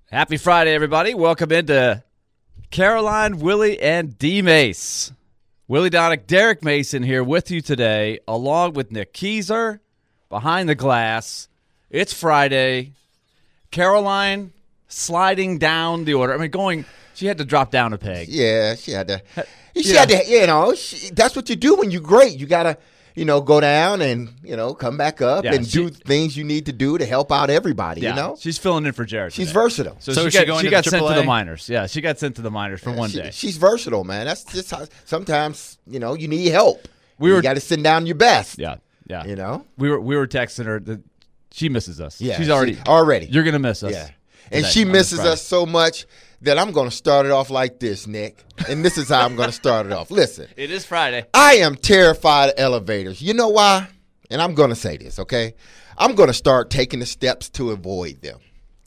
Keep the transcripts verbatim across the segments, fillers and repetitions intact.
Happy Friday, everybody. Welcome into Caroline, Willie, and D. Mace. Willie Donick, Derek Mason here with you today, along with Nick Keyser behind the glass. It's Friday. Caroline sliding down the order. I mean, going, she had to drop down a peg. Yeah, she had to. She Yeah. had to, you know, she, that's what you do when you're great. You got to, you know, go down and, you know, come back up Yeah, and she- do things you need to do to help out everybody, Yeah, you know? she's filling in for Jared She's today. versatile. So, So she is she got, going she to got the sent to the triple A? minors. Yeah, she got sent to the minors for one She- day. She's versatile, man. That's just how, sometimes, you know, you need help. We you were- got to send down your best. Yeah, yeah. You know? We were we were texting her that she misses us. Yeah. she's already she- already. You're gonna miss us. Yeah. And today, she on this misses Friday. us so much that I'm going to start it off like this, Nick. And this is how I'm going to start it off. Listen. It is Friday. I am terrified of elevators. You know why? And I'm going to say this, okay? I'm going to start taking the steps to avoid them.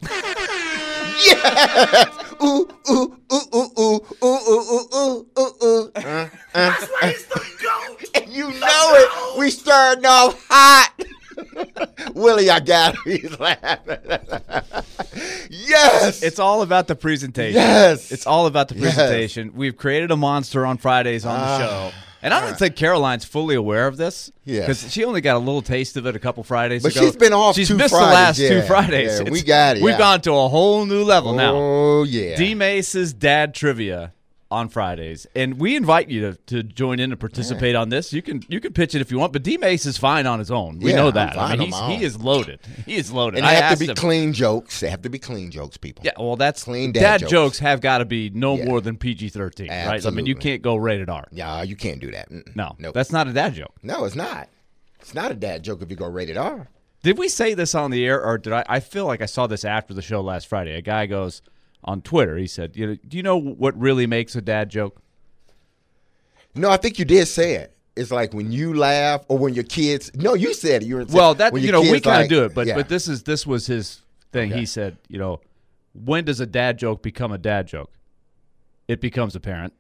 Yes! Ooh, ooh, ooh, ooh, ooh, ooh, ooh, ooh, ooh, ooh, ooh. Uh, uh, uh. And you know it. We starting off hot. Willie, I got him. He's laughing. Yes. It's all about the presentation. Yes. It's all about the Yes. presentation. We've created a monster on Fridays on the Ah. show. And I don't think Caroline's fully aware of this. Yeah. Because she only got a little taste of it a couple Fridays But ago. she's been off She's two missed Fridays, the last two yeah. Fridays. Yeah, we It's- got it, We've yeah. gone to a whole new level now. Oh, yeah. D Mace's dad trivia on Fridays, and we invite you to, to join in and participate on this. You can you can pitch it if you want, but D Mace is fine on his own. We Yeah, know I'm that. fine I mean, on he's, my he own. is loaded. He is loaded. And I they have asked to be him- clean jokes. They have to be clean jokes, people. Yeah, well, that's Clean dad, dad jokes. jokes. have got to be no Yeah. more than P G thirteen, right? I mean, Absolutely. you can't go rated R. Yeah, you can't do that. Mm-mm. No, Nope. that's not a dad joke. No, it's not. It's not a dad joke if you go rated R. Did we say this on the air, or did I? I feel like I saw this after the show last Friday. A guy goes on Twitter. He said, "You know, do you know what really makes a dad joke?" No, I think you did say it. It's like when you laugh or when your kids. No, you said it. You were Well, that when you your know, we kids kind of like- do it, but yeah. but this is this was his thing. Okay. He said, you know, when does a dad joke become a dad joke? It becomes apparent.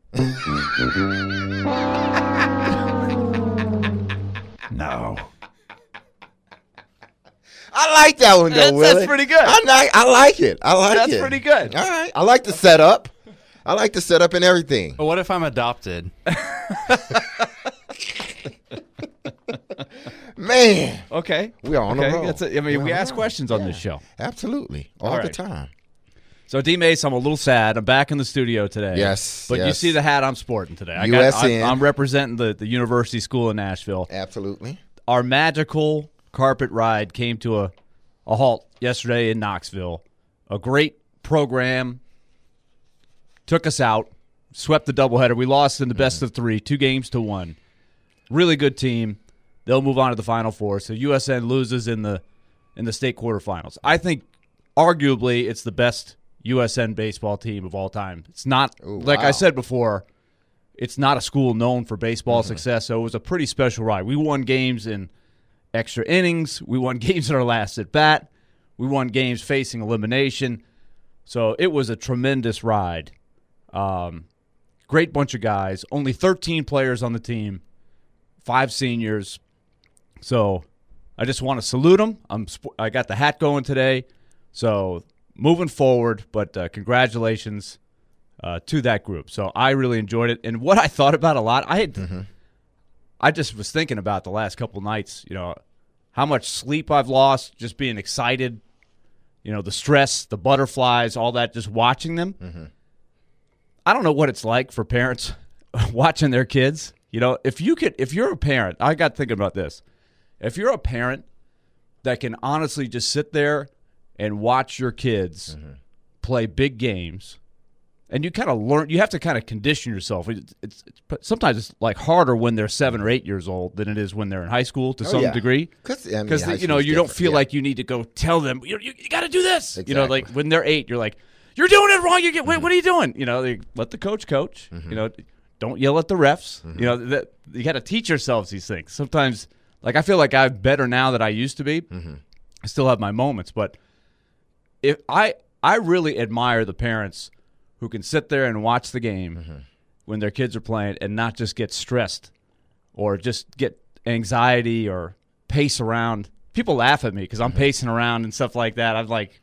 No. I like that one though. That's- that's Willie. pretty good. I like. I like it. I like That's it. pretty good. All right. I like the setup. I like the setup and everything. But what if I'm adopted? Man, Okay. we are on okay. a roll. That's a, I mean, We're we on a ask roll. questions on Yeah. this show. Absolutely, all, All the right. time. So, D Mace, I'm a little sad. I'm back in the studio today. Yes, But you yes. see the hat I'm sporting today. I U S Got, N. I, I'm representing the, the University School in Nashville. Absolutely. Our magical carpet ride came to a, a halt yesterday in Knoxville. A great program took us out, swept the doubleheader. We lost in the best of three, two games to one. Really good team. They'll move on to the Final Four. So U S N loses in the in the state quarterfinals. I think arguably it's the best U S N baseball team of all time. It's not, Ooh, like I wow. said before, it's not a school known for baseball success, so it was a pretty special ride. We won games in extra innings. We won games in our last at bat. We won games facing elimination. So it was a tremendous ride. Um, great bunch of guys. Only thirteen players on the team, five seniors. So I just want to salute them. I'm, sp- I got the hat going today. So moving forward, but uh, congratulations uh, to that group. So I really enjoyed it. And what I thought about a lot, I had, Mm-hmm. I just was thinking about the last couple nights, you know, how much sleep I've lost just being excited, you know, the stress, the butterflies, all that, just watching them. Mm-hmm. I don't know what it's like for parents watching their kids. You know, if you could, if you're a parent, I got thinking about this. If you're a parent that can honestly just sit there and watch your kids Mm-hmm. play big games, and you kind of learn, you have to kind of condition yourself. It's, it's, it's sometimes it's like harder when they're seven or eight years old than it is when they're in high school to Oh, some yeah. degree. Because I mean, Because high you know school's you don't different, feel yeah. like you need to go tell them you you, you got to do this. You know, Exactly. like when they're eight, you're like, you're doing it wrong. You get wait, what are you doing? You know, they let the coach coach. Mm-hmm. You know, don't yell at the refs. You know, that you got to teach yourselves these things. Sometimes, like I feel like I'm better now than I used to be. Mm-hmm. I still have my moments, but if I I really admire the parents who can sit there and watch the game Mm-hmm. when their kids are playing and not just get stressed or just get anxiety or pace around. People laugh at me because I'm pacing around and stuff like that. I'm like,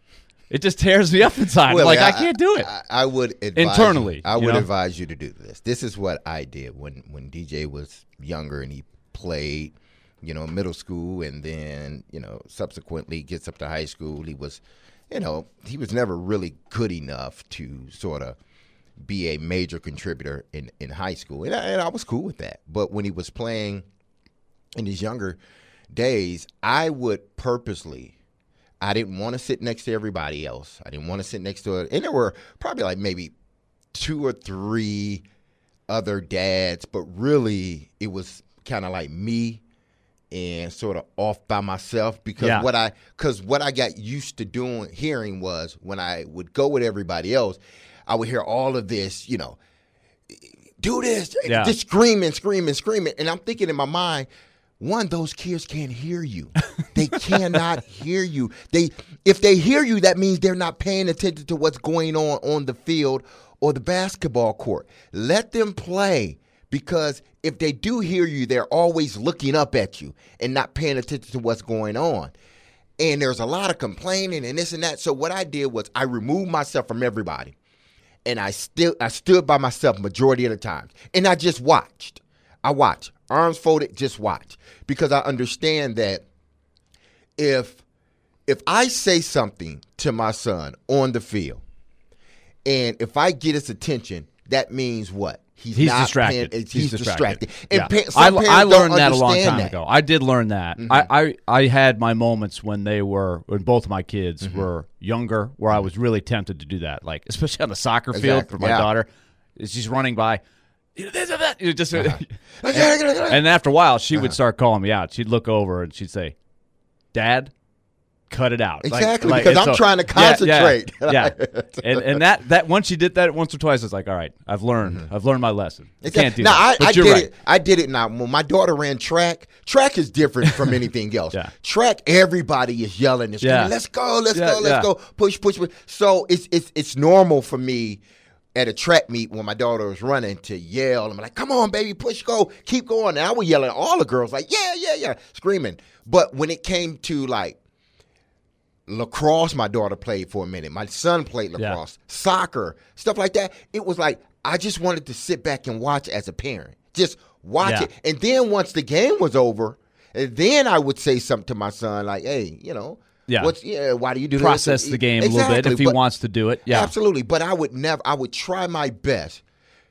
It just tears me up inside. Well, like I, I, I can't do it. I, I would advise internally. You, I would you know? advise you to do this. This is what I did when when D J was younger and he played, you know, middle school, and then you know subsequently gets up to high school. He was, you know, he was never really good enough to sort of be a major contributor in, in high school, and I, and I was cool with that. But when he was playing in his younger days, I would purposely, I didn't want to sit next to everybody else. I didn't want to sit next to it. And there were probably like maybe two or three other dads, but really it was kind of like me and sort of off by myself because yeah. what I because what I got used to doing, hearing was when I would go with everybody else, I would hear all of this, you know, do this, yeah. just screaming, screaming, screaming. And I'm thinking in my mind, one, those kids can't hear you. They cannot hear you. They, if they hear you, that means they're not paying attention to what's going on on the field or the basketball court. Let them play, because if they do hear you, they're always looking up at you and not paying attention to what's going on. And there's a lot of complaining and this and that. So what I did was I removed myself from everybody. And I still I stood by myself majority of the time. And I just watched. I watched. Arms folded, just watch. Because I understand that if if I say something to my son on the field, and if I get his attention, that means what? He's, he's not distracted. Paying, he's, he's distracted. distracted. And yeah. pa- some I, I learned that a long time that. ago. I did learn that. Mm-hmm. I, I, I had my moments when they were, when both of my kids mm-hmm. were younger, where I was really tempted to do that. Like, especially on the soccer exactly. field for my yeah. daughter. She's running by. You know, just, uh-huh. and, and after a while, she uh-huh. would start calling me out. She'd look over and she'd say, "Dad, cut it out." Exactly, like, because like, I'm so, trying to concentrate. Yeah, yeah. yeah. and and that that once she did that once or twice, it's like, all right, I've learned, mm-hmm. I've learned my lesson. Exactly. Can't do now, that. I, I did right. it. I did it. Now, when my daughter ran track, track is different from anything else. yeah. Track, everybody is yelling and screaming, yeah. "Let's go, let's yeah, go, let's yeah. go, push, push, push." So it's it's it's normal for me at a track meet when my daughter was running to yell. I'm like, "Come on, baby, push, go, keep going." And I would yell at all the girls like, "Yeah, yeah, yeah," screaming. But when it came to like lacrosse, my daughter played for a minute. My son played lacrosse, yeah. soccer, stuff like that. It was like I just wanted to sit back and watch as a parent. Just watch yeah. it. And then once the game was over, then I would say something to my son like, "Hey, you know, yeah, what's yeah, why do you do process this?" the game exactly. a little bit if he but, wants to do it. Yeah, absolutely. But I would never. I would try my best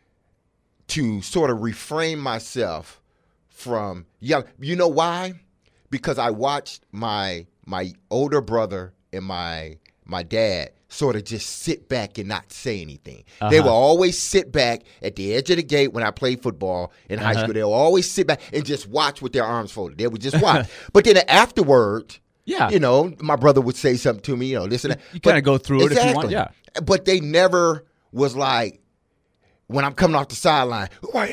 to sort of refrain myself from young. You know why? Because I watched my my older brother and my my dad sort of just sit back and not say anything. Uh-huh. They will always sit back at the edge of the gate when I played football in uh-huh. high school. They'll always sit back and just watch with their arms folded. They would just watch. But then afterward, yeah, you know, my brother would say something to me, you know, this and that. You kind of go through it exactly. if you want, yeah. But they never was like, when I'm coming off the sideline,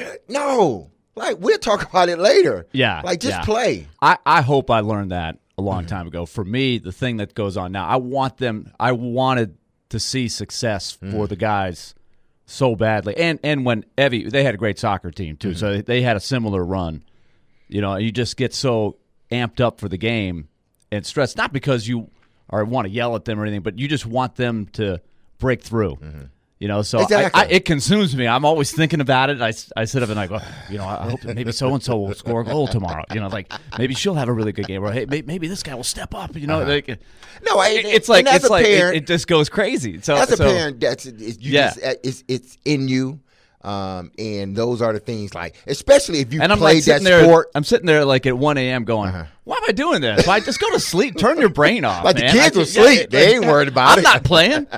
no. Like, we'll talk about it later. Yeah. Like, just yeah. play. I, I hope I learned that a long mm-hmm. time ago. For me, the thing that goes on now, I want them, I wanted to see success for mm-hmm. the guys so badly. And and when Evie, they had a great soccer team too, mm-hmm. so they had a similar run. You know, you just get so amped up for the game and stressed, not because you or want to yell at them or anything, but you just want them to break through. Mm-hmm. You know, so exactly. I, I, it consumes me. I'm always thinking about it. I, I sit up and I go, you know, I hope maybe so-and-so will score a goal tomorrow. You know, like maybe she'll have a really good game. Or hey, maybe this guy will step up. You know, uh-huh. like, no, I, it, it's like it's like parent, it, it just goes crazy. So as a so, parent, that's it's, you yeah. just, it's it's in you. Um, and those are the things like, especially if you and I'm played like sitting that there, sport. I'm sitting there like at one a.m. going, uh-huh. why am I doing this? Why just go to sleep? Turn your brain off. Like man. the kids I, will sleep. Yeah, they ain't worried about I'm it. I'm not playing.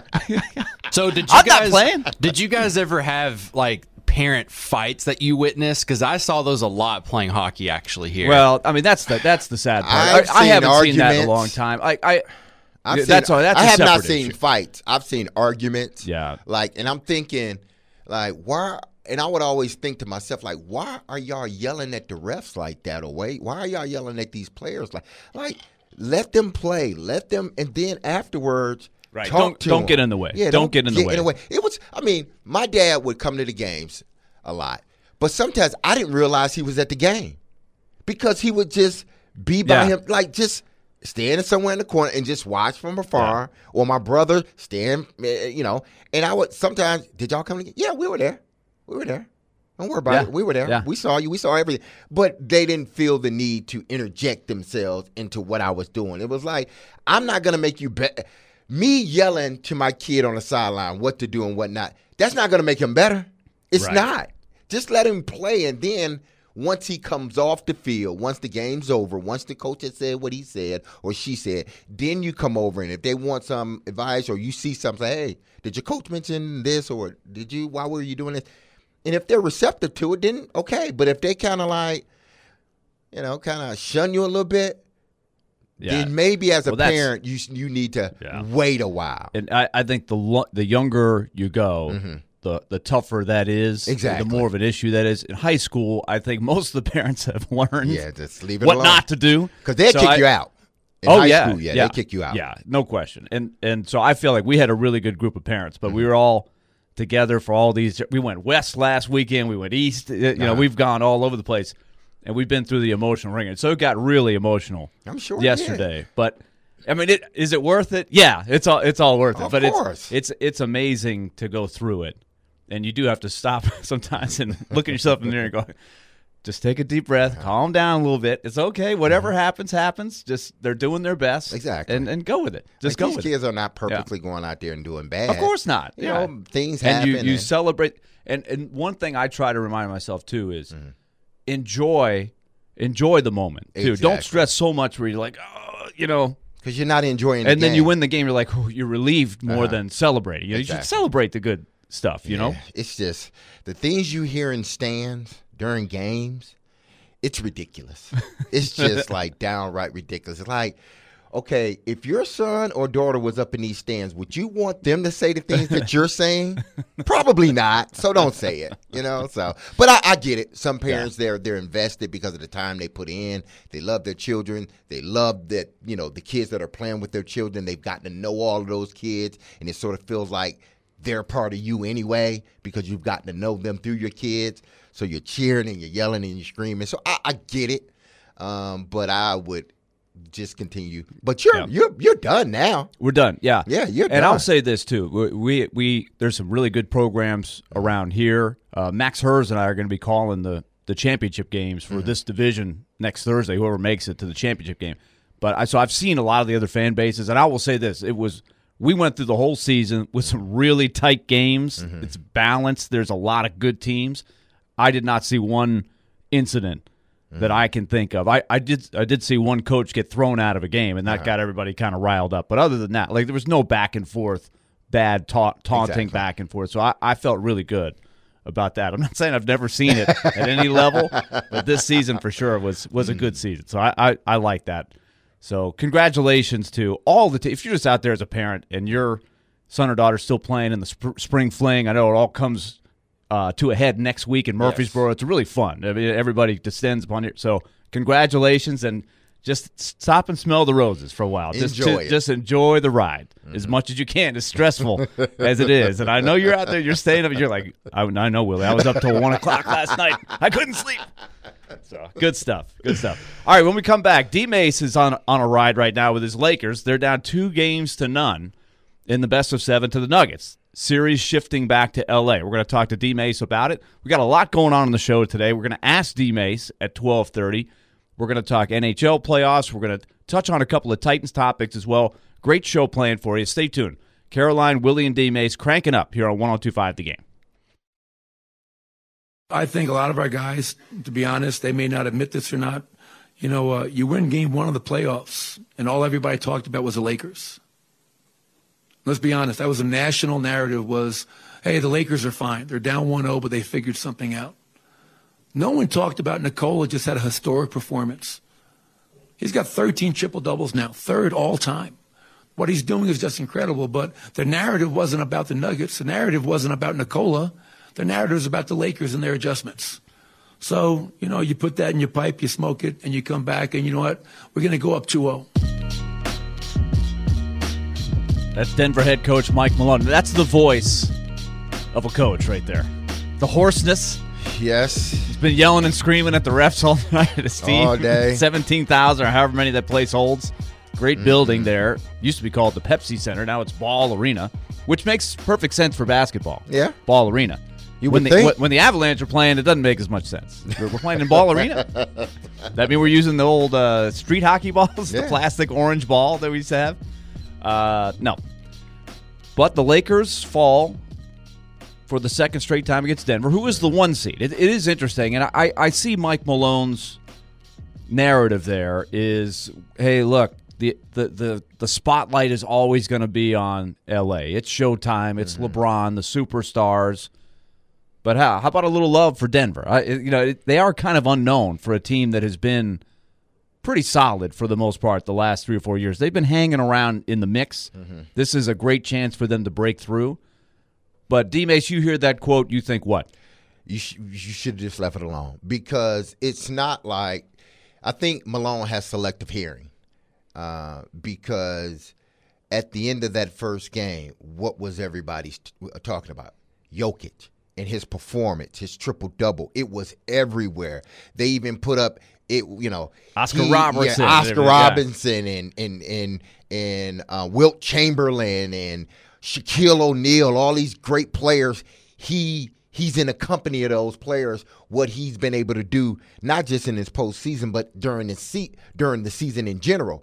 So did you I'm guys? not playing. Did you guys ever have like parent fights that you witnessed? Because I saw those a lot playing hockey actually here. Well, I mean that's the that's the sad part. I've I, I haven't arguments. seen that in a long time. I, I I've that's seen, all. That's I a have not separate seen issue. fights. I've seen arguments. Yeah. Like, and I'm thinking, like, why? And I would always think to myself, like, why are y'all yelling at the refs like that? Or wait, why are y'all yelling at these players? Like, like, let them play, let them, and then afterwards, right? Talk don't to don't them. get in the way. Yeah, don't, don't get in the way. In the way. It was. I mean, my dad would come to the games a lot, but sometimes I didn't realize he was at the game because he would just be by Yeah. him, like just stand somewhere in the corner and just watch from afar, yeah. or my brother stand, you know. And I would sometimes, did y'all come together? Yeah, we were there. We were there. Don't worry about yeah. it. We were there. Yeah. We saw you. We saw everything. But they didn't feel the need to interject themselves into what I was doing. It was like, I'm not going to make you bet. Me yelling to my kid on the sideline what to do and what not, that's not going to make him better. It's right. not. Just let him play, and then once he comes off the field, once the game's over, once the coach has said what he said or she said, then you come over, and if they want some advice or you see something, say, hey, did your coach mention this, or did you, why were you doing this? And if they're receptive to it, then okay. But if they kind of like, you know, kind of shun you a little bit, yeah. then maybe as a well, parent, you you need to yeah. wait a while. And I, I think the lo- the younger you go, mm-hmm. the the tougher that is. Exactly. The more of an issue that is. In high school, I think most of the parents have learned yeah, just leave it what alone. not to do. Because they'll so kick I, you out. In oh, high yeah, school, yeah, yeah. they kick you out. Yeah, no question. And and so I feel like we had a really good group of parents, but mm-hmm. we were all together for all these. We went west last weekend. We went east. You know, uh-huh. we've gone all over the place, and we've been through the emotional ring. And so it got really emotional. I'm sure yesterday. But I mean, it, is it worth it? Yeah, it's all it's all worth it. Of but course. it's it's it's amazing to go through it, and you do have to stop sometimes and look at yourself in the mirror and go, just take a deep breath, uh-huh. calm down a little bit. It's okay. Whatever uh-huh. happens, happens. Just they're doing their best. Exactly. And and go with it. Just like go these with kids it. are not purposely yeah. going out there and doing bad. Of course not. You yeah. know, things and happen. You, you and celebrate. And and one thing I try to remind myself, too, is mm-hmm. enjoy enjoy the moment, too. Exactly. Don't stress so much where you're like, oh, you know. Because you're not enjoying the And then game. you win the game, you're like, oh, you're relieved more uh-huh. than celebrating. You know, exactly. you should celebrate the good stuff, you yeah. know? It's just the things you hear in stands during games, it's ridiculous. It's just like downright ridiculous. It's like, okay, if your son or daughter was up in these stands, would you want them to say the things that you're saying? Probably not. So don't say it, you know? So, but I, I get it. Some parents, yeah. they're they're invested because of the time they put in. They love their children. They love that, you know, the kids that are playing with their children. They've gotten to know all of those kids, and it sort of feels like they're part of you anyway because you've gotten to know them through your kids. So you're cheering and you're yelling and you're screaming. So I, I get it, um, but I would just continue. But you're yeah. you're you're done now. We're done. Yeah, yeah, you're and done. I'll say this too. We we, we there's some really good programs around here. Uh, Max Hers and I are going to be calling the the championship games for mm-hmm. this division next Thursday. Whoever makes it to the championship game. But I so I've seen a lot of the other fan bases, and I will say this: it was. We went through the whole season with some really tight games. Mm-hmm. It's balanced. There's a lot of good teams. I did not see one incident mm-hmm. that I can think of. I, I did I did see one coach get thrown out of a game, and that uh-huh. got everybody kind of riled up. But other than that, like there was no back and forth, bad ta- taunting exactly. back and forth. So I, I felt really good about that. I'm not saying I've never seen it at any level, but this season for sure was was a good season. So I, I, I like that. So congratulations to all the – if you're just out there as a parent and your son or daughter's still playing in the sp- spring fling, I know it all comes uh, to a head next week in Murfreesboro. Yes. It's really fun. I mean, everybody descends upon it. So congratulations, and just stop and smell the roses for a while. Enjoy just, to, it. Just enjoy the ride mm-hmm. as much as you can, as stressful as it is. And I know you're out there, you're staying up, and you're like, I, I know, Willie, I was up till one o'clock last night. I couldn't sleep. So good stuff. Good stuff. All right, when we come back, D-Mace is on on a ride right now with his Lakers. They're down two games to none in the best of seven to the Nuggets. Series shifting back to L A. We're going to talk to D-Mace about it. We got a lot going on in the show today. We're going to ask D-Mace at twelve thirty. We're going to talk N H L playoffs. We're going to touch on a couple of Titans topics as well. Great show planned for you. Stay tuned. Caroline, Willie, and D-Mace cranking up here on one oh two point five The Game. I think a lot of our guys, to be honest, they may not admit this or not. You know, uh, you win game one of the playoffs, and all everybody talked about was the Lakers. Let's be honest. That was a national narrative was, hey, the Lakers are fine. They're down one oh, but they figured something out. No one talked about Nikola just had a historic performance. He's got thirteen triple-doubles now, third all-time. What he's doing is just incredible, but the narrative wasn't about the Nuggets. The narrative wasn't about Nikola. The narrative is about the Lakers and their adjustments. So, you know, you put that in your pipe, you smoke it, and you come back, and you know what? We're going to go up two oh. That's Denver head coach Mike Malone. That's the voice of a coach right there. The hoarseness. Yes. He's been yelling and screaming at the refs all night at his team. All day. seventeen thousand or however many that place holds. Great building there. Used to be called the Pepsi Center. Now it's Ball Arena, which makes perfect sense for basketball. Yeah. Ball Arena. You when would the think. when the Avalanche are playing, it doesn't make as much sense. We're, we're playing in Ball Arena. That mean we're using the old uh, street hockey balls, Yeah. the plastic orange ball that we used to have? Uh, no. But the Lakers fall for the second straight time against Denver, who is the one seed. It, it is interesting, and I, I see Mike Malone's narrative there is, hey, look, the the the, the spotlight is always going to be on L A. It's Showtime. It's mm-hmm. LeBron, the superstars. But how how about a little love for Denver? I, you know, it, they are kind of unknown for a team that has been pretty solid for the most part the last three or four years. They've been hanging around in the mix. Mm-hmm. This is a great chance for them to break through. But, D-Mace, you hear that quote, you think what? You, sh- you should have just left it alone because it's not like – I think Malone has selective hearing uh, because at the end of that first game, what was everybody t- talking about? Jokic and his performance, his triple-double. It was everywhere. They even put up it, you know, Oscar he, Robertson, yeah, Oscar yeah. Robinson, and and and and uh, Wilt Chamberlain, and Shaquille O'Neal, all these great players. He he's in the company of those players. What he's been able to do, not just in his postseason, but during the se- during the season in general.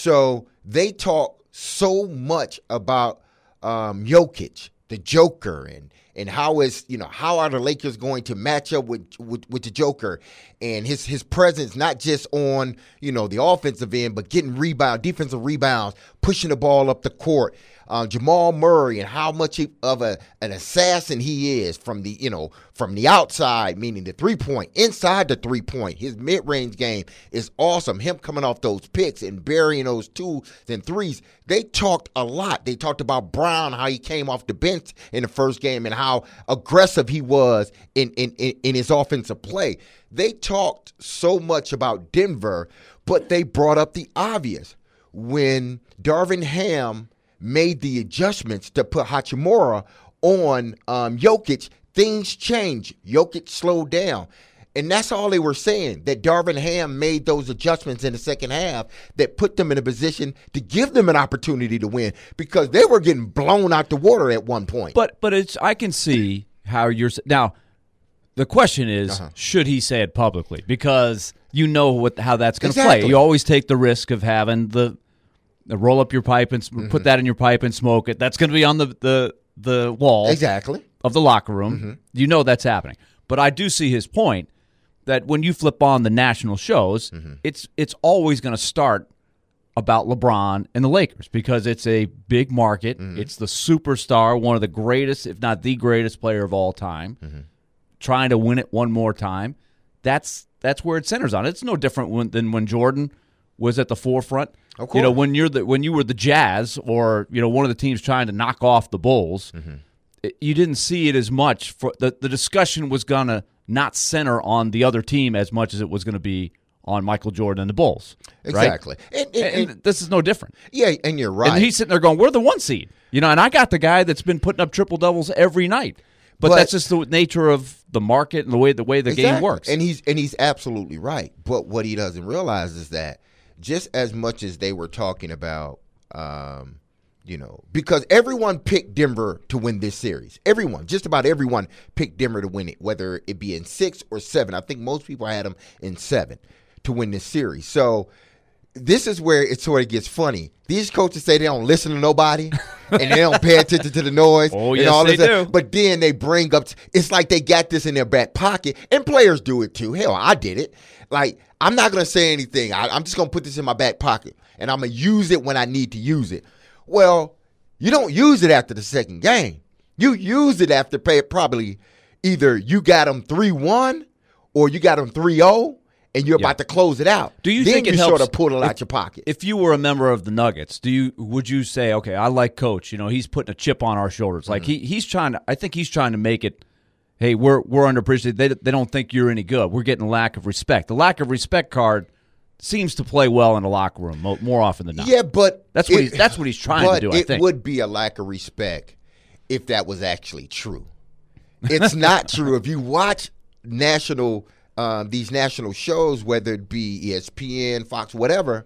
So they talk so much about um, Jokic, the Joker, and. And how is you know how are the Lakers going to match up with, with with the Joker and his his presence not just on you know the offensive end but getting rebound, defensive rebounds, pushing the ball up the court. Uh, Jamal Murray and how much he, of a an assassin he is from the you know from the outside, meaning the three point, inside the three point. His mid range game is awesome. Him coming off those picks and burying those twos and threes. They talked a lot. They talked about Brown, how he came off the bench in the first game and how aggressive he was in in in, in his offensive play. They talked so much about Denver, but they brought up the obvious when Darvin Ham made the adjustments to put Hachimura on um, Jokic, things changed. Jokic slowed down. And that's all they were saying, that Darvin Ham made those adjustments in the second half that put them in a position to give them an opportunity to win because they were getting blown out the water at one point. But but it's I can see how you're – now, the question is, uh-huh. should he say it publicly? Because you know what how that's going to exactly. play. You always take the risk of having the – roll up your pipe and mm-hmm. put that in your pipe and smoke it. That's going to be on the, the, the wall exactly. of the locker room. Mm-hmm. You know that's happening. But I do see his point that when you flip on the national shows, mm-hmm. it's it's always going to start about LeBron and the Lakers because it's a big market. Mm-hmm. It's the superstar, one of the greatest, if not the greatest player of all time, mm-hmm. trying to win it one more time. That's that's where it centers on. It's no different when, than when Jordan was at the forefront. Of course. You know, when you're the when you were the Jazz or you know one of the teams trying to knock off the Bulls, mm-hmm. it, you didn't see it as much. For the the discussion was gonna not center on the other team as much as it was going to be on Michael Jordan and the Bulls. Exactly, right? and, and, and, and this is no different. Yeah, and you're right. And he's sitting there going, "We're the one seed," you know. And I got the guy that's been putting up triple doubles every night. But, but that's just the nature of the market and the way the way the exactly. game works. And he's and he's absolutely right. But what he doesn't realize is that just as much as they were talking about, um, you know, because everyone picked Denver to win this series. Everyone, just about everyone picked Denver to win it, whether it be in six or seven. I think most people had them in seven to win this series. So this is where it sort of gets funny. These coaches say they don't listen to nobody and they don't pay attention to the noise. Oh, and yes, all they this do. Stuff. But then they bring up – it's like they got this in their back pocket. And players do it too. Hell, I did it. Like, I'm not going to say anything. I, I'm just going to put this in my back pocket, and I'm going to use it when I need to use it. Well, you don't use it after the second game. You use it after pay, probably either you got them three one or you got them three oh. And you're yeah. about to close it out. Do you then think it you helps sort of pull it if, out your pocket? If you were a member of the Nuggets, do you would you say, okay, I like Coach. You know, he's putting a chip on our shoulders. Like mm-hmm. he he's trying to. I think he's trying to make it. Hey, we're we're underappreciated. They they don't think you're any good. We're getting a lack of respect. The lack of respect card seems to play well in the locker room mo- more often than not. Yeah, but that's what it, he's that's what he's trying to do. I it think it would be a lack of respect if that was actually true. It's not true. If you watch national. Um, these national shows, whether it be E S P N, Fox, whatever,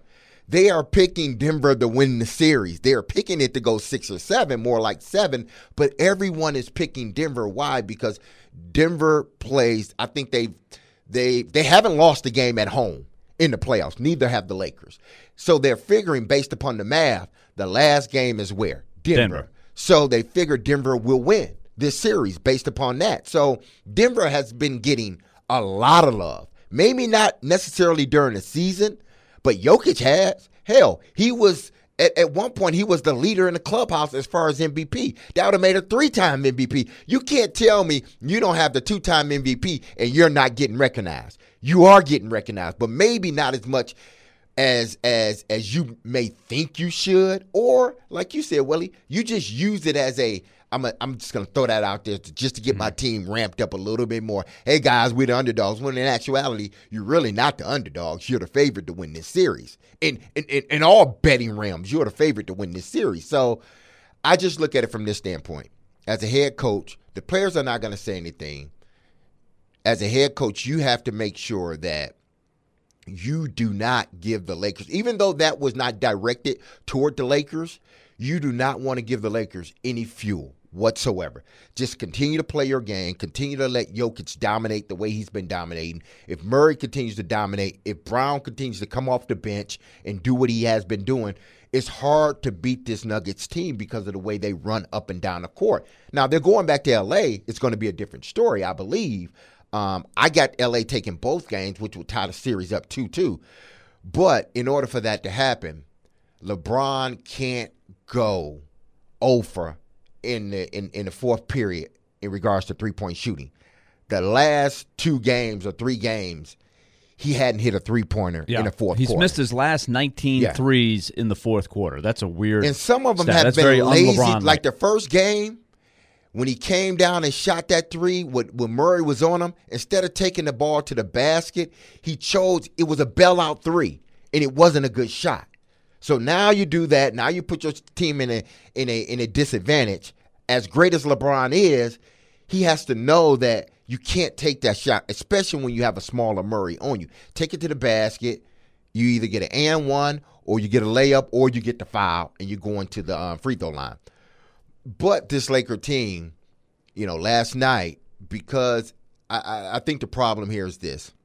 they are picking Denver to win the series. They are picking it to go six or seven, more like seven, but everyone is picking Denver. Why? Because Denver plays, I think they they they haven't lost a game at home in the playoffs. Neither have the Lakers. So they're figuring, based upon the math, the last game is where? Denver. Denver. So they figure Denver will win this series based upon that. So Denver has been getting a lot of love. Maybe not necessarily during the season, but Jokic has. Hell, he was, at, at one point, he was the leader in the clubhouse as far as M V P. That would have made a three-time M V P. You can't tell me you don't have the two-time M V P and you're not getting recognized. You are getting recognized, but maybe not as much as as as you may think you should. Or, like you said, Willie, you just use it as a, I'm, a, I'm just going to throw that out there to, just to get my team ramped up a little bit more. Hey, guys, we're the underdogs. When in actuality, you're really not the underdogs. You're the favorite to win this series. In, in, in, in all betting realms, you're the favorite to win this series. So I just look at it from this standpoint. As a head coach, the players are not going to say anything. As a head coach, you have to make sure that you do not give the Lakers, even though that was not directed toward the Lakers, you do not want to give the Lakers any fuel whatsoever. Just continue to play your game. Continue to let Jokic dominate the way he's been dominating. If Murray continues to dominate, if Brown continues to come off the bench and do what he has been doing, it's hard to beat this Nuggets team because of the way they run up and down the court. Now, they're going back to L A. It's going to be a different story, I believe. Um, I got L A taking both games, which would tie the series up two two. But in order for that to happen, LeBron can't go over in the in, in the fourth period in regards to three-point shooting. The last two games or three games, he hadn't hit a three-pointer yeah. in the fourth He's quarter. missed his last nineteen yeah. threes in the fourth quarter. That's a weird And some of them stat. have That's been very lazy. un-LeBron-like. Like the first game, when he came down and shot that three, when, when Murray was on him, instead of taking the ball to the basket, he chose, it was a bailout three, and it wasn't a good shot. So now you do that. Now you put your team in a in a in a disadvantage. As great as LeBron is, he has to know that you can't take that shot, especially when you have a smaller Murray on you. Take it to the basket. You either get an and one, or you get a layup, or you get the foul, and you're going to the um, free throw line. But this Laker team, you know, last night, because I, I, I think the problem here is this.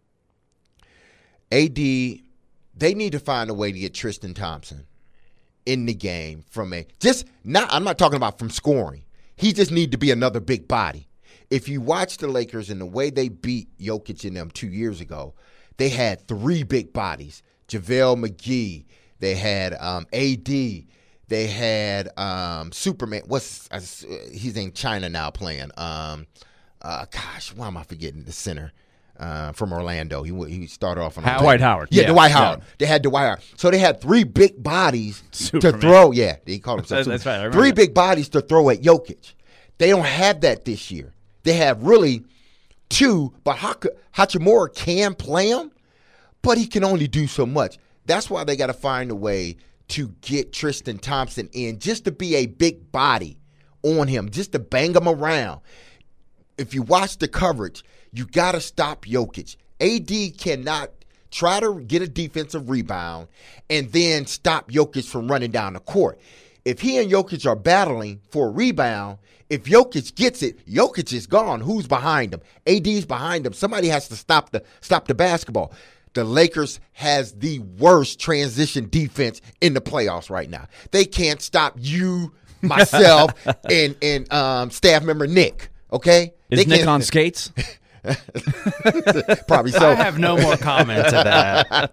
A D, they need to find a way to get Tristan Thompson in the game from a just not I'm not talking about from scoring. He just need to be another big body. If you watch the Lakers and the way they beat Jokic in them two years ago, they had three big bodies. JaVale McGee, they had um, A D, they had um, Superman. What's uh, he's in China now playing? Um, uh, gosh, why am I forgetting the center? Uh, from Orlando. He he started off on Howard. Dwight Howard. Yeah, yeah Dwight Howard. Yeah. They had Dwight Howard. So they had three big bodies Superman. to throw. Yeah, he called himself That's Superman. right. Three that. big bodies to throw at Jokic. They don't have that this year. They have really two, but Hachimura can play him, but he can only do so much. That's why they got to find a way to get Tristan Thompson in, just to be a big body on him, just to bang him around. If you watch the coverage, you got to stop Jokic. A D cannot try to get a defensive rebound and then stop Jokic from running down the court. If he and Jokic are battling for a rebound, if Jokic gets it, Jokic is gone. Who's behind him? A D's behind him. Somebody has to stop the stop the basketball. The Lakers has the worst transition defense in the playoffs right now. They can't stop you, myself, and and um, staff member Nick. Okay, is they Nick on skates? Probably so. I have no more comment to that.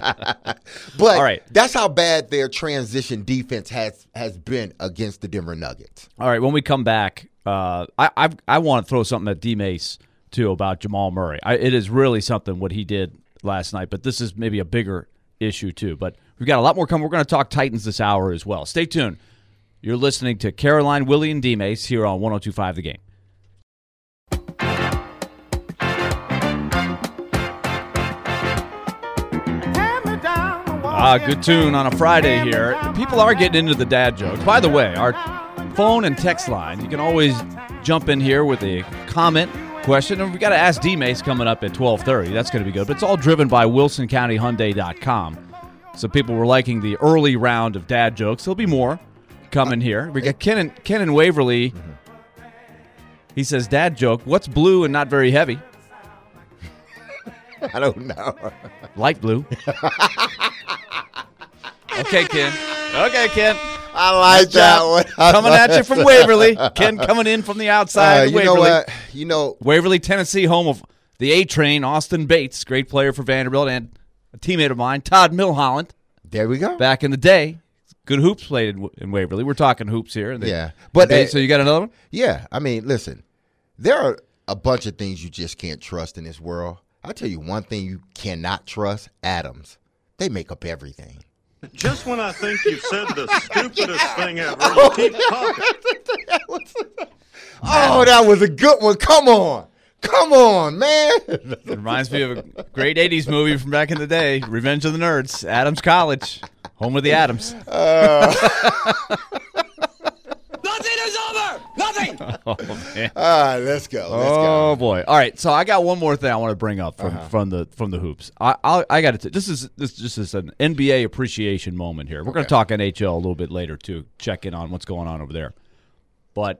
But all right. That's how bad their transition defense has has been against the Denver Nuggets. All right, when we come back, uh, I I've, I want to throw something at D Mace too about Jamal Murray. I, it is really something what he did last night, but this is maybe a bigger issue too. But we've got a lot more coming. We're going to talk Titans this hour as well. Stay tuned. You're listening to Caroline, Willie, and D Mace here on one oh two point five The Game. Ah, good tune on a Friday here. People are getting into the dad jokes. By the way, our phone and text line, you can always jump in here with a comment, question, and we got to ask D-Mace coming up at twelve thirty. That's going to be good. But it's all driven by Wilson County Hyundai dot com. So people were liking the early round of dad jokes. There'll be more coming here. We got Ken and, Ken and Waverly. Mm-hmm. He says, dad joke, what's blue and not very heavy? I don't know. Light blue. Okay, Ken. Okay, Ken. I like Good that job. one. Coming at you from Waverly. Ken coming in from the outside. Uh, of you Waverly. know what? You know, Waverly, Tennessee, home of the A-Train, Austin Bates, great player for Vanderbilt, and a teammate of mine, Todd Milholland. There we go. Back in the day, good hoops played in, in Waverly. We're talking hoops here. And they, yeah, but they, uh, so you got another one? Yeah, I mean, listen, there are a bunch of things you just can't trust in this world. I'll tell you one thing you cannot trust: Adams. They make up everything. Just when I think you've said the stupidest thing ever, you keep talking. Oh, that was a good one. Come on. Come on, man. It reminds me of a great eighties movie from back in the day, Revenge of the Nerds, Adams College, home of the Adams. Uh, Nothing is over! Nothing! Oh, man. all right, let's go. Let's Oh go. boy! All right, so I got one more thing I want to bring up from, Uh-huh. from the from the hoops. I I'll, I got to. This is this just is an N B A appreciation moment here. We're going to Okay. talk N H L a little bit later too. Check in on what's going on over there. But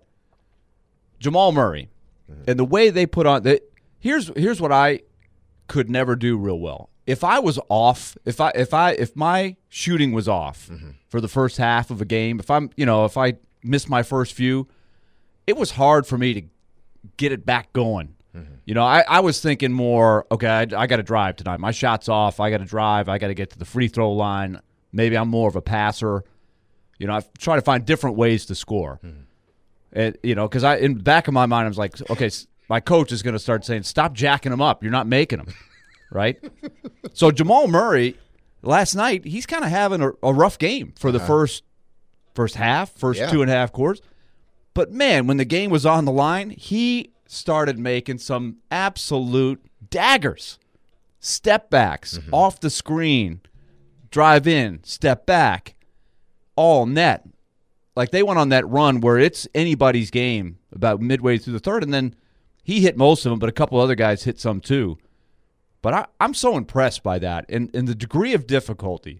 Jamal Murray and the way they put on the here's here's what I could never do real well. If I was off, if I if I if my shooting was off Mm-hmm. for the first half of a game, if I'm you know if I missed my first few, it was hard for me to get it back going. Mm-hmm. You know, I, I was thinking more, okay, I, I got to drive tonight. My shot's off. I got to drive. I got to get to the free throw line. Maybe I'm more of a passer. You know, I try to find different ways to score. Mm-hmm. And, you know, because I in the back of my mind, I was like, okay, my coach is going to start saying, stop jacking them up. You're not making them, right? So Jamal Murray, last night, he's kind of having a, a rough game for the uh-huh. first first half, first yeah. two and a half quarters. But, man, when the game was on the line, he started making some absolute daggers. Step backs, mm-hmm. off the screen, drive in, step back, all net. Like, they went on that run where it's anybody's game about midway through the third, and then he hit most of them, but a couple other guys hit some too. But I, I'm so impressed by that and, and the degree of difficulty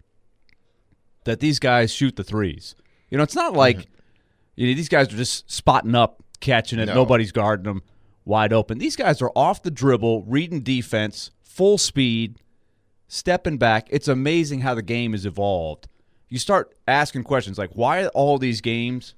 that these guys shoot the threes. You know, it's not like mm-hmm. you know, these guys are just spotting up, catching it, no. nobody's guarding them wide open. These guys are off the dribble, reading defense, full speed, stepping back. It's amazing how the game has evolved. You start asking questions like, why are all these games,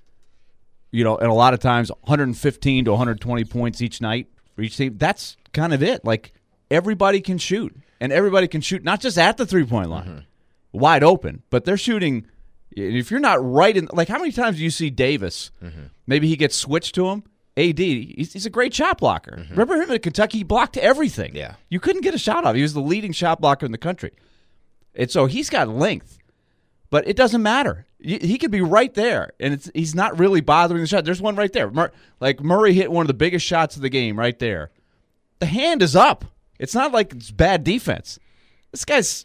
you know, and a lot of times one fifteen to one twenty points each night for each team? That's kind of it. Like, everybody can shoot, and everybody can shoot not just at the three-point line, mm-hmm. wide open, but they're shooting. If you're not right in, like, how many times do you see Davis? Mm-hmm. Maybe he gets switched to him. A D, he's, he's a great shot blocker. Mm-hmm. Remember him at Kentucky? He blocked everything. Yeah. You couldn't get a shot off. He was the leading shot blocker in the country. And so he's got length. But it doesn't matter. He could be right there, and it's, he's not really bothering the shot. There's one right there. Mur- like Murray hit one of the biggest shots of the game right there. The hand is up. It's not like it's bad defense. This guy's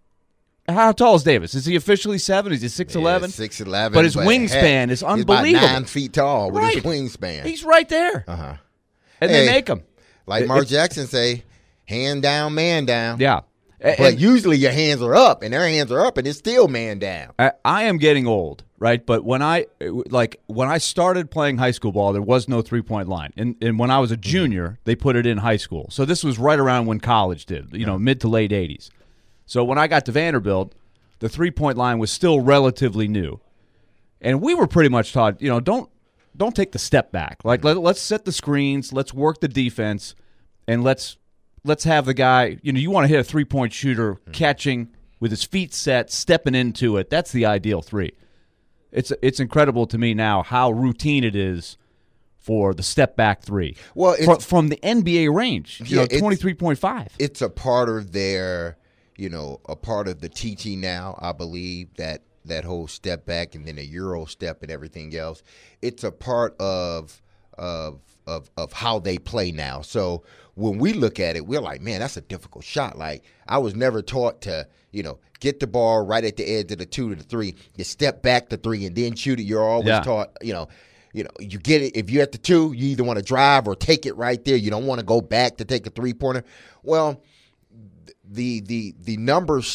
– how tall is Davis? Is he officially seven? Is he six eleven? Yeah, six eleven. But his but wingspan heck, is unbelievable. He's about nine feet tall with right. his wingspan. He's right there. Uh-huh. And hey, they make him. Like it, Mark Jackson say, hand down, man down. Yeah. But and, usually your hands are up, and their hands are up, and it's still man down. I, I am getting old, right? But when I like when I started playing high school ball, there was no three-point line. And, and when I was a junior, they put it in high school. So this was right around when college did, you know, mid to late eighties. So when I got to Vanderbilt, the three-point line was still relatively new. And we were pretty much taught, you know, don't don't take the step back. Like, let, let's set the screens, let's work the defense, and let's let's have the guy, you know, you want to hit a three-point shooter mm-hmm. catching with his feet set, stepping into it. That's the ideal three. It's it's incredible to me now how routine it is for the step-back three. Well, it's, from, from the N B A range, you yeah, know, twenty-three point five. It's a part of their, you know, a part of the teaching now, I believe, that that whole step back and then a Euro step and everything else. It's a part of of of of how they play now. So when we look at it, we're like, man, that's a difficult shot. Like, I was never taught to, you know, get the ball right at the edge of the two to the three. You step back to three and then shoot it. You're always yeah. taught, you know, you know, you get it. If you're at the two, you either want to drive or take it right there. You don't want to go back to take a three-pointer. Well, the the the numbers state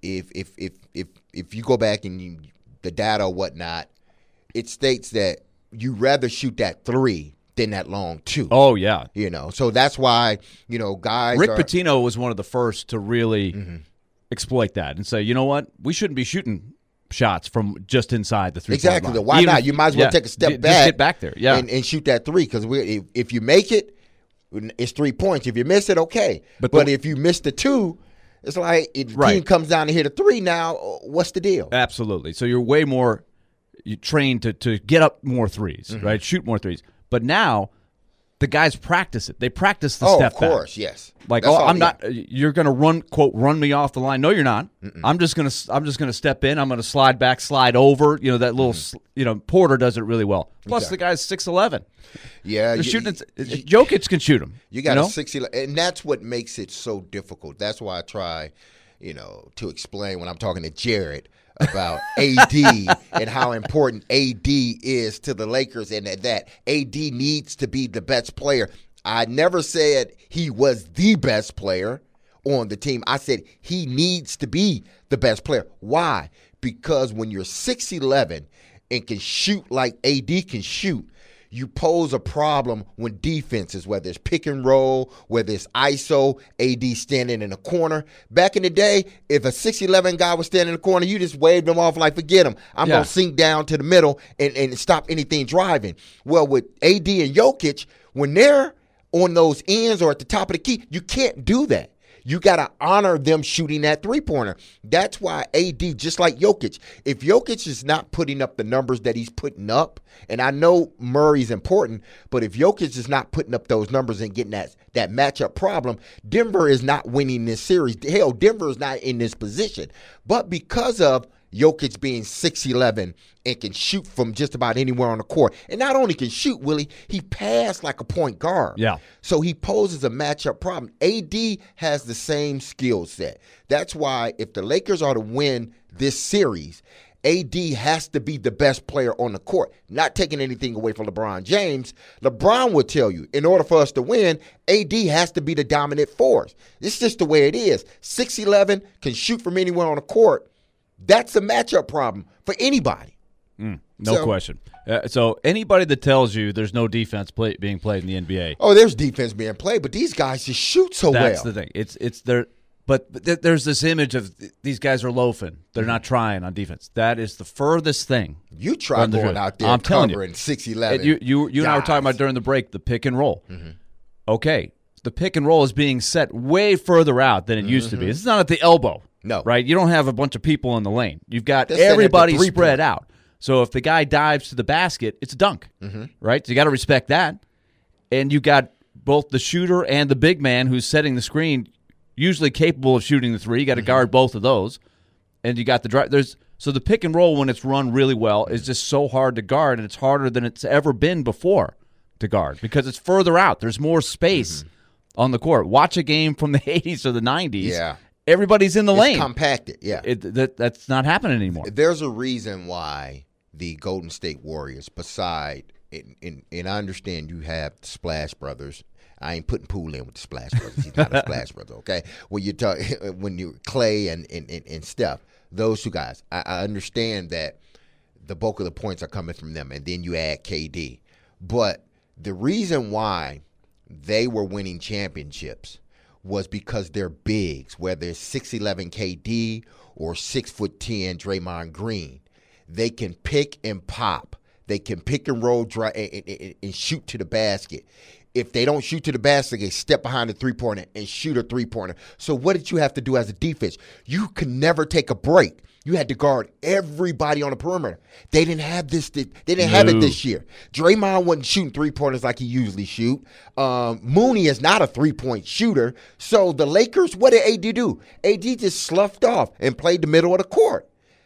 if if if if if you go back and you, the data or whatnot, it states that you rather shoot that three than that long two. Oh yeah, you know. So that's why you know guys. Rick are, Pitino was one of the first to really mm-hmm. exploit that and say, you know what, we shouldn't be shooting shots from just inside the three. Exactly. Line. Why Even not? if, You might as well yeah, take a step j- back, just get back there, yeah, and, and shoot that three because if, if you make it, it's three points. If you miss it, okay. But, but the, if you miss the two, it's like if the right. team comes down to hit a three now, what's the deal? Absolutely. So you're way more you trained to to get up more threes, mm-hmm. right? Shoot more threes. But now the guys practice it. They practice the oh, step of course, back. yes. Like, That's oh, all, I'm yeah. not. You're going to run, quote, run me off the line. No, you're not. Mm-mm. I'm just going to. I'm just going to step in. I'm going to slide back, slide over. You know that little. Mm-hmm. You know, Porter does it really well. Plus, exactly. the guy's six eleven. Yeah, the you, shooting. You, Jokic can shoot him. You got you know? a six eleven, and that's what makes it so difficult. That's why I try, you know, to explain when I'm talking to Jared about A D and how important A D is to the Lakers, and that A D needs to be the best player. I never said he was the best player on the team. I said he needs to be the best player. Why? Because when you're six eleven and can shoot like A D can shoot, you pose a problem when defenses, whether it's pick and roll, whether it's I S O, A D standing in a corner. Back in the day, if a six eleven guy was standing in the corner, you just waved him off like, forget him. I'm yeah. going to sink down to the middle and, and stop anything driving. Well, with A D and Jokic, when they're on those ends or at the top of the key, you can't do that. You got to honor them shooting that three-pointer. That's why A D, just like Jokic, if Jokic is not putting up the numbers that he's putting up, and I know Murray's important, but if Jokic is not putting up those numbers and getting that, that matchup problem, Denver is not winning this series. Hell, Denver is not in this position. But because of Jokic being six eleven and can shoot from just about anywhere on the court. And not only can shoot, Willie, he passed like a point guard. Yeah. So he poses a matchup problem. A D has the same skill set. That's why if the Lakers are to win this series, A D has to be the best player on the court. Not taking anything away from LeBron James. LeBron would tell you, in order for us to win, A D has to be the dominant force. It's just the way it is. six eleven, can shoot from anywhere on the court. That's a matchup problem for anybody. Mm, no so, question. Uh, so anybody that tells you there's no defense play, being played in the N B A. Oh, there's defense being played, but these guys just shoot so That's well. the thing. It's it's there, but, but th- there's this image of th- these guys are loafing. They're not trying on defense. That is the furthest thing. You try the going truth. out there I'm telling covering you. six eleven. You you you and I were talking about during the break the pick and roll. Mm-hmm. Okay, the pick and roll is being set way further out than it used Mm-hmm. to be. It's not at the elbow. No. Right? You don't have a bunch of people in the lane. You've got They're setting at the everybody three spread point. out. So if the guy dives to the basket, it's a dunk. Mm-hmm. Right? So you got to respect that. And you got both the shooter and the big man who's setting the screen, usually capable of shooting the three. You got to Mm-hmm. guard both of those. And you got the drive. There's so the pick and roll when it's run really well is just so hard to guard, and it's harder than it's ever been before to guard because it's further out. There's more space Mm-hmm. on the court. Watch a game from the eighties or the nineties. Yeah. Everybody's in the It's lane. compacted, yeah. It, that, that's not happening anymore. There's a reason why the Golden State Warriors, beside, and, and, and I understand you have the Splash Brothers. I ain't putting Poole in with the Splash Brothers. He's not a Splash Brother, okay? When you talk, when you Clay and, and, and, and Steph, those two guys, I, I understand that the bulk of the points are coming from them, and then you add K D. But the reason why they were winning championships was because they're bigs, whether it's six eleven K D or six foot ten Draymond Green. They can pick and pop. They can pick and roll dry, and, and, and shoot to the basket. If they don't shoot to the basket, they step behind the three-pointer and shoot a three-pointer. So what did you have to do as a defense? You could never take a break. You had to guard everybody on the perimeter. They didn't have this. They didn't have it No. this year. Draymond wasn't shooting three-pointers like he usually shoot. Um, Mooney is not a three-point shooter. So the Lakers, what did A D do? A D just sloughed off and played the middle of the court.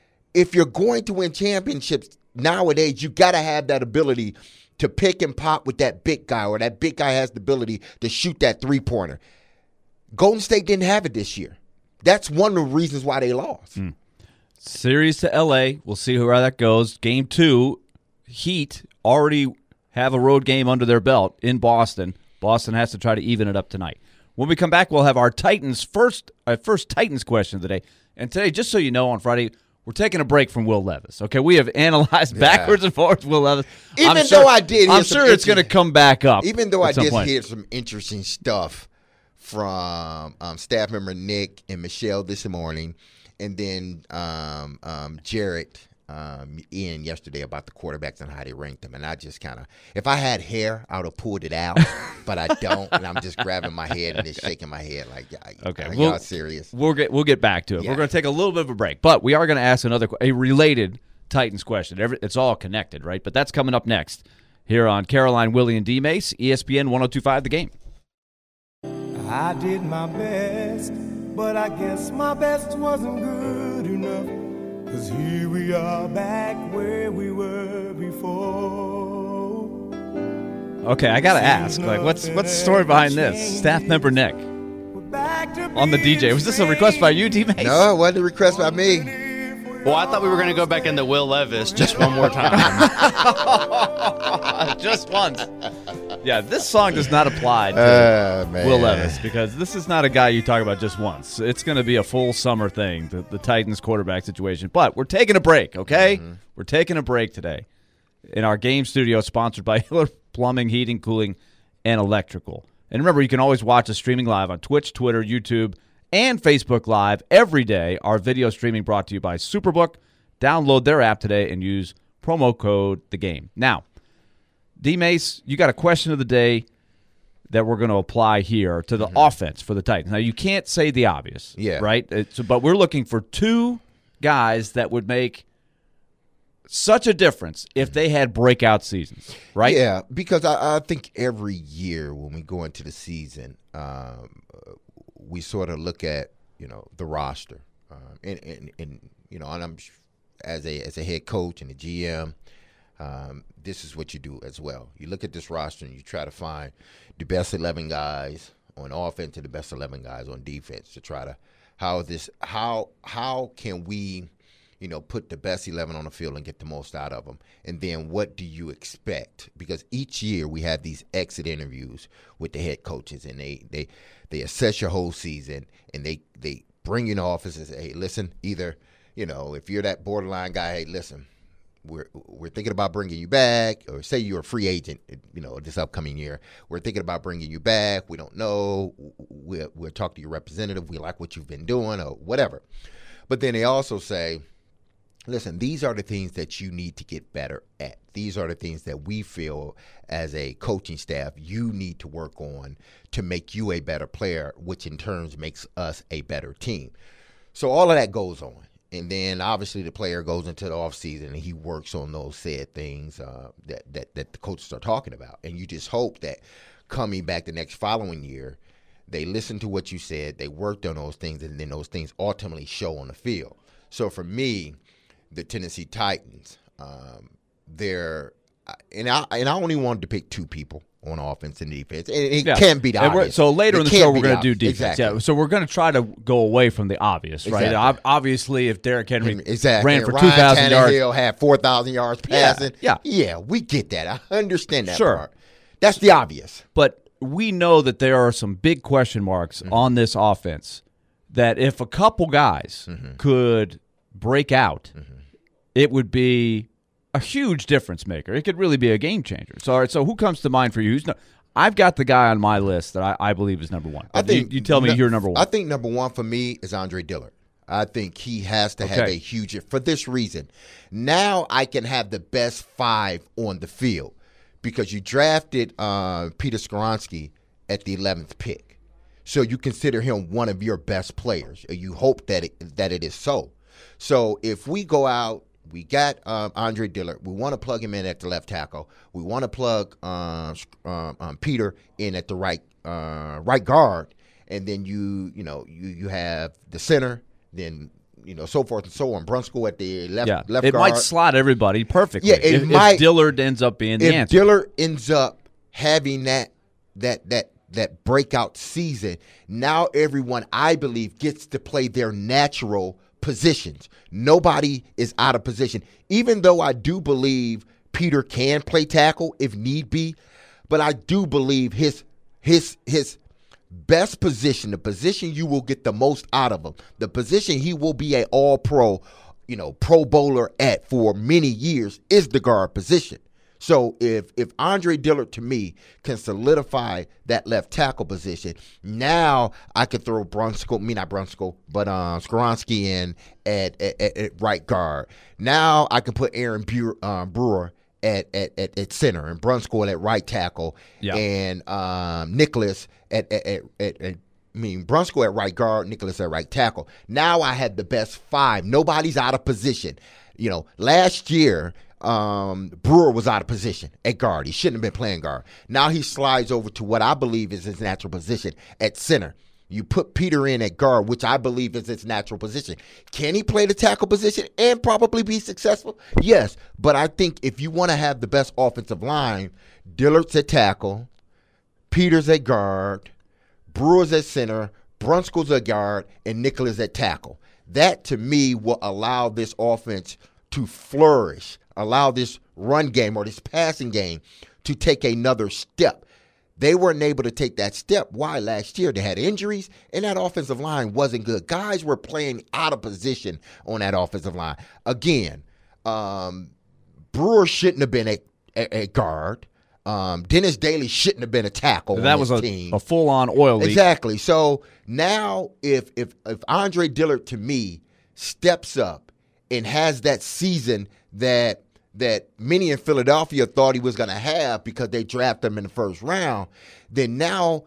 If you're going to win championships nowadays, you got to have that ability to pick and pop with that big guy, or that big guy has the ability to shoot that three-pointer. Golden State didn't have it this year. That's one of the reasons why they lost. Mm. Series to L A. We'll see where that goes. Game two, Heat already have a road game under their belt in Boston. Boston has to try to even it up tonight. When we come back, we'll have our Titans first, our first Titans question of the day. And today, just so you know, on Friday, we're taking a break from Will Levis. Okay, we have analyzed backwards and forwards Will Levis. Even I'm though sure, I did, I'm hear some sure it's going to come back up. Even though I at some did point. hear some interesting stuff from um, staff member Nick and Michelle this morning, and then um, um, Jared um, Ian yesterday about the quarterbacks and how they ranked them. And I just kind of, if I had hair, I would have pulled it out, but I don't, and I'm just grabbing my head and just shaking my head like, yeah, okay, are we'll, y'all serious? We'll get we'll get back to it. Yeah. We're going to take a little bit of a break, but we are going to ask another a related Titans question. Every, it's all connected, right? But that's coming up next here on Caroline, Willie, and D. Mace, E S P N one oh two point five The Game. I did my best, but I guess my best wasn't good enough. Cause here we are back where we were before. Okay, I gotta ask, like, what's what's the story behind this? Staff member Nick on the D J. Was this a request by you, D. Mace? No, it wasn't a request by me. Well, I thought we were going to go back into Will Levis just one more time. Just once. Yeah, this song does not apply to Uh, man. Will Levis because this is not a guy you talk about just once. It's going to be a full summer thing, the, the Titans quarterback situation. But we're taking a break, okay? Mm-hmm. We're taking a break today in our game studio sponsored by Hiller Plumbing, Heating, Cooling, and Electrical. And remember, you can always watch us streaming live on Twitch, Twitter, YouTube, and Facebook Live every day. Our video streaming brought to you by Superbook. Download their app today and use promo code THEGAME. Now, D-Mace, you got a question of the day that we're going to apply here to the mm-hmm. offense for the Titans. Now, you can't say the obvious, yeah. right? It's, but we're looking for two guys that would make such a difference if they had breakout seasons, right? Yeah, because I, I think every year when we go into the season, um, we sort of look at, you know, the roster. Um, and, and, and, you know, and I'm as a as a head coach and a G M, um, this is what you do as well. You look at this roster and you try to find the best eleven guys on offense and the best eleven guys on defense to try to how this how how can we, you know, put the best eleven on the field and get the most out of them. And then what do you expect? Because each year we have these exit interviews with the head coaches, and they they, they assess your whole season, and they, they bring you in the office and say, hey, listen, either, you know, if you're that borderline guy, hey, listen, we're we're thinking about bringing you back, or say you're a free agent, you know, this upcoming year. We're thinking about bringing you back. We don't know. We'll, we'll talk to your representative. We like what you've been doing or whatever. But then they also say, listen, these are the things that you need to get better at. These are the things that we feel as a coaching staff you need to work on to make you a better player, which in turn makes us a better team. So all of that goes on. And then obviously the player goes into the offseason and he works on those said things uh, that, that, that the coaches are talking about. And you just hope that coming back the next following year, they listen to what you said, they worked on those things, and then those things ultimately show on the field. So for me, the Tennessee Titans, um, they're and I and I only wanted to pick two people on offense and defense. And it yeah. can't be the obvious. So later it in the show, we're going to do obvious. defense. Exactly. Yeah. So we're going to try to go away from the obvious, right? Exactly. Ob- Obviously, if Derrick Henry exactly. ran for Ryan two thousand yards, Tannehill had four thousand yards passing. Yeah. yeah, yeah, we get that. I understand that sure. part. That's the obvious. But we know that there are some big question marks mm-hmm. on this offense. That if a couple guys mm-hmm. could break out, mm-hmm. it would be a huge difference maker. It could really be a game changer. So, all right, so who comes to mind for you? Who's no, I've got the guy on my list that I, I believe is number one. I think you, you tell me no, you're number one. I think number one for me is Andre Dillard. I think he has to okay. have a huge – for this reason. Now I can have the best five on the field because you drafted uh, Peter Skoronski at the eleventh pick. So you consider him one of your best players. You hope that it, that it is so. So if we go out, we got um, Andre Dillard. We want to plug him in at the left tackle. We want to plug um, um, um, Peter in at the right uh, right guard, and then you you know you you have the center, then you know so forth and so on. Brunskill at the left yeah. left it guard. It might slot everybody perfectly. Yeah, it if, might. If Dillard ends up being the if answer. Dillard ends up having that that that that breakout season, now everyone I believe gets to play their natural positions. Nobody is out of position, even though I do believe Peter can play tackle if need be, but I do believe his his his best position, the position you will get the most out of him, the position he will be a all-pro, you know, pro bowler at for many years is the guard position. So if if Andre Dillard, to me, can solidify that left tackle position, now I could throw Brunskill, me not Brunskill, but uh, Skoronski in at, at, at right guard. Now I can put Aaron Brewer, uh, Brewer at, at, at, at center and Brunskill at right tackle, yeah. and um, Nicholas at at, at, at, at I mean, Brunskill at right guard, Nicholas at right tackle. Now I had the best five. Nobody's out of position. You know, last year, um, Brewer was out of position at guard. He shouldn't have been playing guard. Now he slides over to what I believe is his natural position at center. You put Peter in at guard, which I believe is his natural position. Can he play the tackle position and probably be successful? Yes. But I think if you want to have the best offensive line, Dillard's at tackle, Peter's at guard, Brewer's at center, Brunskill's at guard, and Nicholas at tackle. That, to me, will allow this offense to flourish, allow this run game or this passing game to take another step. They weren't able to take that step. Why? Last year they had injuries, and that offensive line wasn't good. Guys were playing out of position on that offensive line. Again, um, Brewer shouldn't have been a, a, a guard. Um, Dennis Daly shouldn't have been a tackle. That on was his a, team. a full-on oil leak. Exactly. So now if if if Andre Dillard, to me, steps up and has that season that that many in Philadelphia thought he was going to have because they drafted him in the first round, then now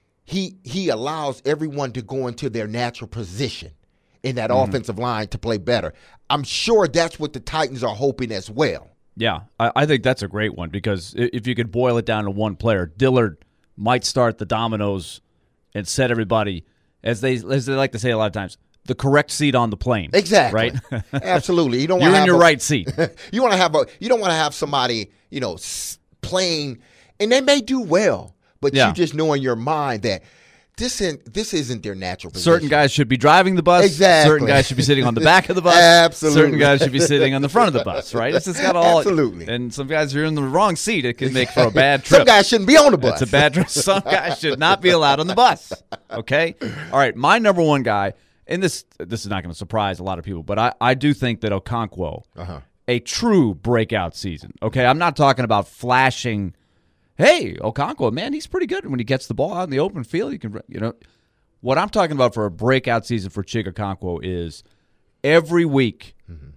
he he allows everyone to go into their natural position in that mm-hmm. offensive line to play better. I'm sure that's what the Titans are hoping as well. Yeah, I, I think that's a great one because if you could boil it down to one player, Dillard might start the dominoes and set everybody, as they as they like to say a lot of times, the correct seat on the plane. Exactly. Right? Absolutely. You don't You're want in your a, right seat. You want to have a. You don't want to have somebody, you know, playing, and they may do well, but yeah. you just know in your mind that this isn't this isn't their natural position. Certain guys should be driving the bus. Exactly. Certain guys should be sitting on the back of the bus. Absolutely. Certain guys should be sitting on the front of the bus. Right? It's just got all. Absolutely. And some guys are in the wrong seat. It can make for a bad trip. Some guys shouldn't be on the bus. It's a bad trip. Some guys should not be allowed on the bus. Okay. All right. My number one guy. And this this is not going to surprise a lot of people, but I, I do think that Okonkwo, uh-huh. a true breakout season. Okay, I'm not talking about flashing, hey, Okonkwo, man, he's pretty good when he gets the ball out in the open field. You can, you know, what I'm talking about for a breakout season for Chig Okonkwo is every week mm-hmm.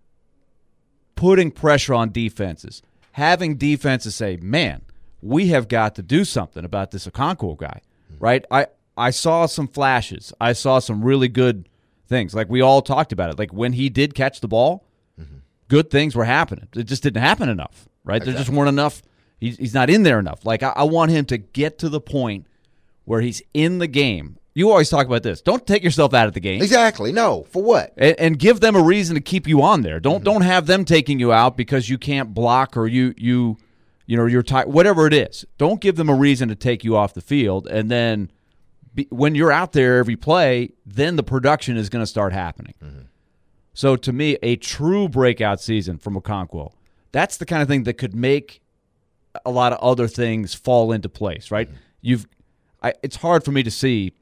putting pressure on defenses, having defenses say, man, we have got to do something about this Okonkwo guy, mm-hmm. right? I. I saw some flashes. I saw some really good things. Like we all talked about it. Like when he did catch the ball, mm-hmm. good things were happening. It just didn't happen enough, right? Exactly. There just weren't enough. He's, he's not in there enough. Like I, I want him to get to the point where he's in the game. You always talk about this. Don't take yourself out of the game. Exactly. No. For what? And, and give them a reason to keep you on there. Don't mm-hmm. don't have them taking you out because you can't block or you you you know you're tired. Whatever it is, don't give them a reason to take you off the field. And then when you're out there every play, then the production is going to start happening. Mm-hmm. So to me, a true breakout season from Okonkwo, that's the kind of thing that could make a lot of other things fall into place, right? Mm-hmm. You've, I, it's hard for me to see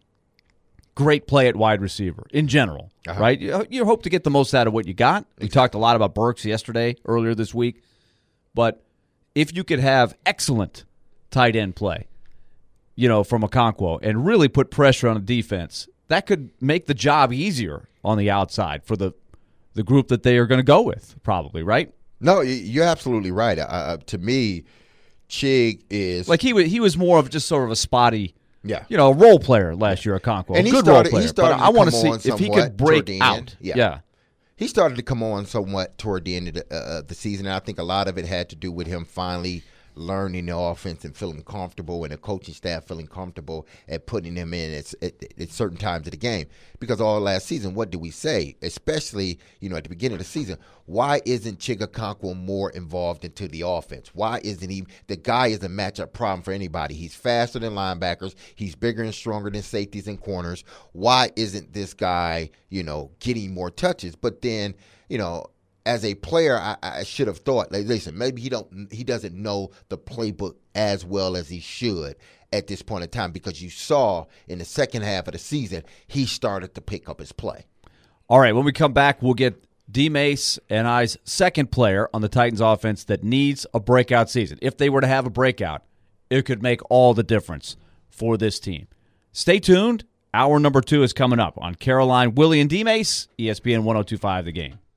great play at wide receiver in general, uh-huh. right? You, you hope to get the most out of what you got. We talked a lot about Burks yesterday, earlier this week. But if you could have excellent tight end play, you know, from Okonkwo and really put pressure on the defense, that could make the job easier on the outside for the the group that they are going to go with, probably, right? No, you're absolutely right. Uh, to me, Chig is like he was. He was more of just sort of a spotty, yeah, you know, role player last year. Okonkwo, and he good started, role player. He started but I want to see if he could break out. Yeah. yeah, he started to come on somewhat toward the end of the, uh, the season. And I think a lot of it had to do with him finally learning the offense and feeling comfortable, and the coaching staff feeling comfortable at putting him in at, at, at certain times of the game. Because all last season, what did we say? Especially, you know, at the beginning of the season, why isn't Chig Okonkwo more involved into the offense? Why isn't he? The guy is a matchup problem for anybody. He's faster than linebackers. He's bigger and stronger than safeties and corners. Why isn't this guy, you know, getting more touches? But then, you know, as a player, I, I should have thought, like, listen, maybe he don't, he doesn't know the playbook as well as he should at this point in time, because you saw in the second half of the season he started to pick up his play. All right, when we come back, we'll get D-Mace and I's second player on the Titans offense that needs a breakout season. If they were to have a breakout, it could make all the difference for this team. Stay tuned. Hour number two is coming up on Caroline, Willie, and D-Mace, E S P N one oh two point five The Game.